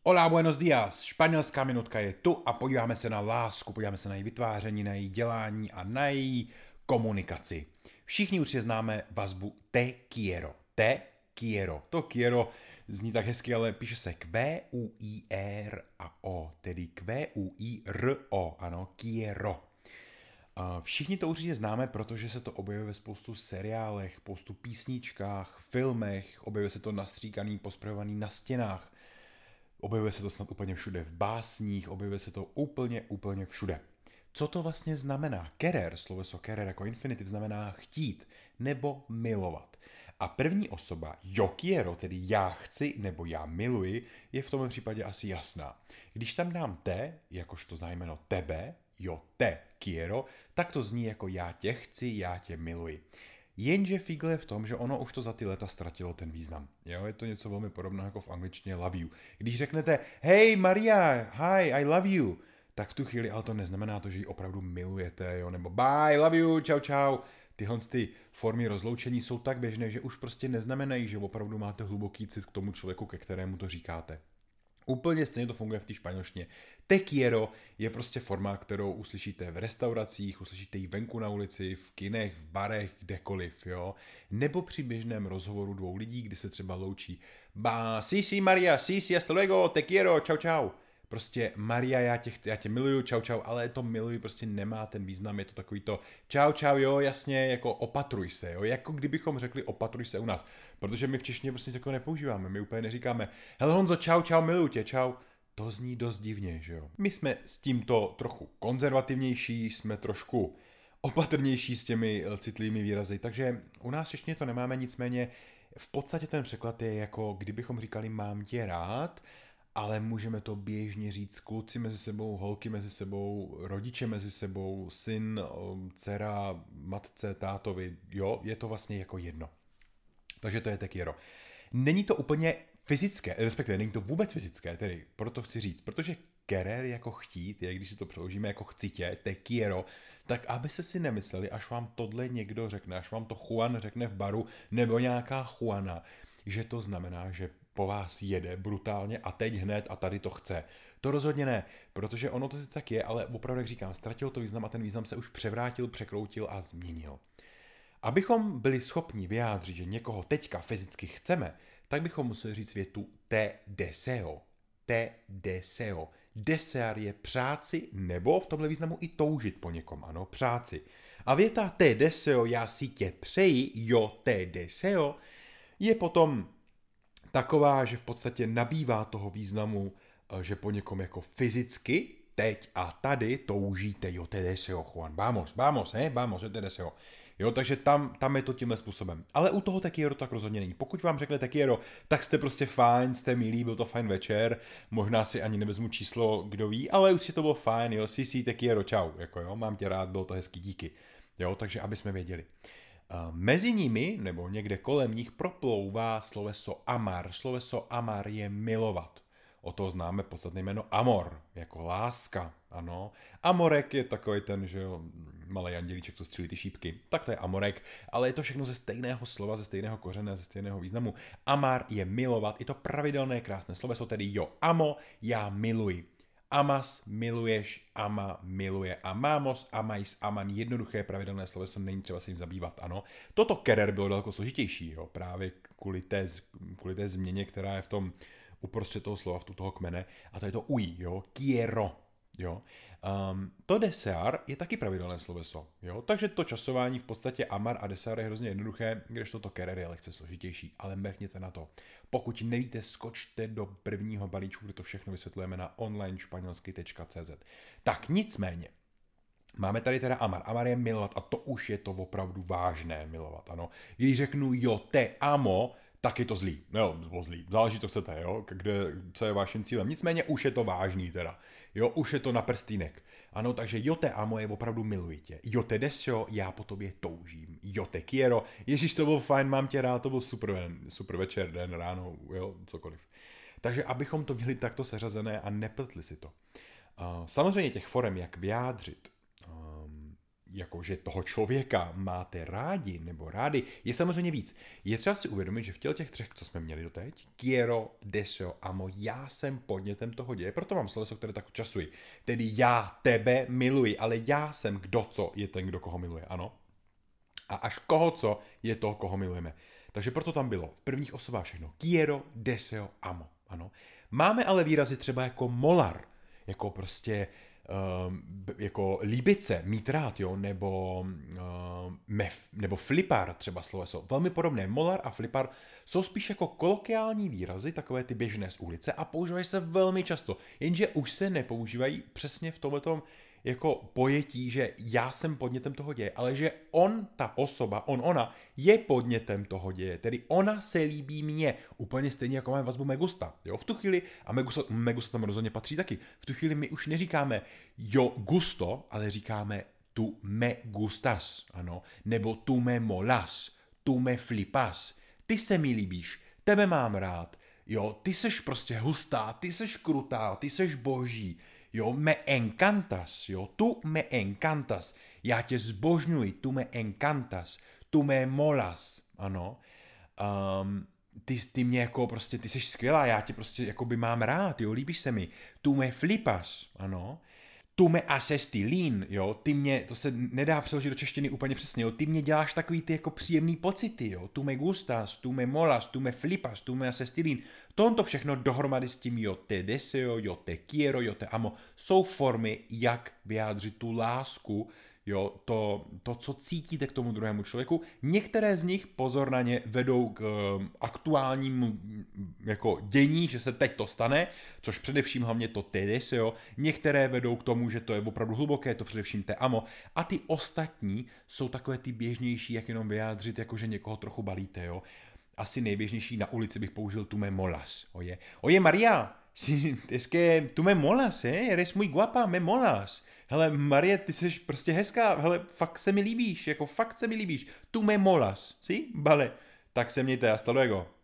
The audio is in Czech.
Hola, buenos días. Španělská minutka je tu a podíváme se na lásku, podíváme se na její vytváření, na její dělání a na její komunikaci. Všichni určitě známe vazbu te quiero. Te quiero. To quiero zní tak hezky, ale píše se Q-U-I-R-O, tedy Q-U-I-R-O, ano, quiero. Všichni to určitě známe, protože se to objevuje ve spoustu seriálech, spoustu písničkách, filmech, objevuje se to nastříkaný, posprejovaný na stěnách. Objevuje se to snad úplně všude v básních, objevuje se to úplně všude. Co to vlastně znamená? Querer, sloveso querer jako infinitiv znamená chtít nebo milovat. A první osoba yo quiero, tedy já chci nebo já miluji, je v tomhle případě asi jasná. Když tam dám te, jakožto zájmeno tebe, yo te quiero, tak to zní jako já tě chci, já tě miluji. Jenže fígl je v tom, že ono už to za ty léta ztratilo ten význam. Jo, je to něco velmi podobného jako v angličtině love you. Když řeknete hey Maria, hi, I love you, tak v tu chvíli ale to neznamená to, že ji opravdu milujete, jo, nebo bye, love you, čau, čau. Tyhle ty formy rozloučení jsou tak běžné, že už prostě neznamenají, že opravdu máte hluboký cit k tomu člověku, ke kterému to říkáte. Úplně stejně to funguje v té španělštině. Te quiero je prostě forma, kterou uslyšíte v restauracích, uslyšíte ji venku na ulici, v kinech, v barech, kdekoliv, jo. Nebo při běžném rozhovoru dvou lidí, kdy se třeba loučí sí, Maria, sí, hasta luego, te quiero, čau, čau. Prostě Maria, já tě miluju, čau, čau, ale to miluji prostě nemá ten význam, je to takový to čau, čau, jo, jasně, jako opatruj se, jo, jako kdybychom řekli opatruj se u nás, protože my v češtině prostě něco nepoužíváme, my úplně neříkáme hele Honzo, čau, čau, miluju tě, čau, to zní dost divně, že jo. My jsme s tímto trochu konzervativnější, jsme trošku opatrnější s těmi citlivými výrazy, takže u nás v češtině to nemáme, nicméně v podstatě ten překlad je jako kdybychom říkali mám tě rád, ale můžeme to běžně říct kluci mezi sebou, holky mezi sebou, rodiče mezi sebou, syn, dcera, matce, tátovi, jo, je to vlastně jako jedno. Takže to je te quiero. Není to úplně fyzické, respektive není to vůbec fyzické, tedy proto chci říct, protože querer jako chtít, je, když si to přeložíme jako chci tě, te quiero, tak abyste si nemysleli, až vám tohle někdo řekne, až vám to Juan řekne v baru, nebo nějaká Juana, že to znamená, že po vás jede brutálně a teď hned a tady to chce. To rozhodně ne, protože ono to sice tak je, ale opravdu, jak říkám, ztratil to význam a ten význam se už převrátil, překroutil a změnil. Abychom byli schopni vyjádřit, že někoho teďka fyzicky chceme, tak bychom museli říct větu te deseo. Te deseo. Desear je přáci, nebo v tomhle významu i toužit po někom, ano, přáci. A věta te deseo, já si tě přeji, jo te deseo, je potom taková, že v podstatě nabývá toho významu, že po někom jako fyzicky, teď a tady toužíte, jo te deseo, Juan, vamos, yo te deseo. Jo, takže tam je to tímhle způsobem. Ale u toho te quiero tak rozhodně není. Pokud vám řekne te quiero, tak jste prostě fajn, jste milí, byl to fajn večer, možná si ani nevezmu číslo, kdo ví, ale určitě to bylo fajn, jo, sí, te quiero, čau, jako jo, mám tě rád, bylo to hezký, díky. Jo, takže aby jsme věděli. Mezi nimi, nebo někde kolem nich, proplouvá sloveso amar. Sloveso amar je milovat. O toho známe podstatné jméno amor, jako láska, ano. Amorek je takový ten, že jo, malý andělíček, co střílí ty šípky. Tak to je amorek, ale je to všechno ze stejného slova, ze stejného kořene, ze stejného významu. Amar je milovat, je to pravidelné krásné sloveso, tedy jo, amo, já miluji. Amas, miluješ, ama, miluje. Amamos, amais, aman, jednoduché pravidelné sloveso, není třeba se jim zabývat, ano. Toto querer bylo daleko složitější, jo, právě kvůli té změně, která je v tom uprostřed toho slova, v toho kmene, a to je to uj, jo, quiero, jo. To desear je taky pravidelné sloveso, jo, takže to časování v podstatě amar a desear je hrozně jednoduché, kdežto to querer je lehce složitější, ale mrkněte na to. Pokud nevíte, skočte do prvního balíčku, kde to všechno vysvětlujeme na onlinešpanělsky.cz. Tak nicméně, máme tady teda amar. Amar je milovat a to už je to opravdu vážné milovat, ano. Když řeknu jo te amo, tak je to zlý. No, zlý. Záleží, co chcete, jo, co je vaším cílem. Nicméně už je to vážný teda. Jo, už je to na prstýnek. Ano, takže jo te amo je opravdu miluji tě. Jo te deseo, já po tobě toužím. Jo te quiero, ježíš, to byl fajn, mám tě rád, to byl super večer, den, ráno, jo, cokoliv. Takže abychom to měli takto seřazené a nepletli si to. Samozřejmě těch forem, jak vyjádřit jakože toho člověka máte rádi nebo rádi, je samozřejmě víc. Je třeba si uvědomit, že v těch třech, co jsme měli doteď, quiero, deseo, amo, já jsem podnětem toho děje, proto mám sloveso, které tak časuji. Tedy já tebe miluji, ale já jsem kdo co je ten, kdo koho miluje, ano. A až koho co je to, koho milujeme. Takže proto tam bylo v prvních osobách všechno. Quiero, deseo, amo. Ano. Máme ale výrazy třeba jako molar, jako prostě jako líbit se, mít rád, jo, nebo flipar třeba sloveso. Velmi podobné. Molar a flipar jsou spíš jako kolokviální výrazy, takové ty běžné z ulice a používají se velmi často. Jenže už se nepoužívají přesně v tomhletom jako pojetí, že já jsem podnětem toho děje, ale že on, ta osoba, ona je podnětem toho děje, tedy ona se líbí mně, úplně stejně jako máme vazbu me gusta, jo, v tu chvíli, a me gusta tam rozhodně patří taky, v tu chvíli my už neříkáme yo gusto, ale říkáme tu me gustas, ano, nebo tu me molas, tu me flipas, ty se mi líbíš, tebe mám rád, jo, ty seš prostě hustá, ty seš krutá, ty seš boží, jo, me encantas, jo, tu me encantas, já tě zbožňuji, tu me encantas, tu me molas, ano, ty mě jako prostě, ty jsi skvělá, já tě prostě jako by mám rád, jo, líbíš se mi, tu me flipas, ano, tu me haces tilín, jo, ty mě, to se nedá přeložit do češtiny úplně přesně, jo, ty mě děláš takový ty jako příjemný pocity, jo, tu me gustas, tu me molas, tu me flipas, tu me haces tilín, to všechno dohromady s tím yo te deseo, yo te quiero, yo te amo, jsou formy, jak vyjádřit tu lásku, jo, to, co cítíte k tomu druhému člověku. Některé z nich, pozor na ně, vedou k aktuálnímu jako dění, že se teď to stane, což především hlavně to te deseo. Některé vedou k tomu, že to je opravdu hluboké, to především te amo. A ty ostatní jsou takové ty běžnější, jak jenom vyjádřit, jakože někoho trochu balíte, jo. Asi nejběžnější na ulici bych použil tu me molas, Oye Maria, es que tu me molas, eres muy guapa, me molas. Hele, Marie, ty jsi prostě hezká, hele, fakt se mi líbíš, jako fakt se mi líbíš. Tu me molas, si? Vale, tak se mějte, hasta luego.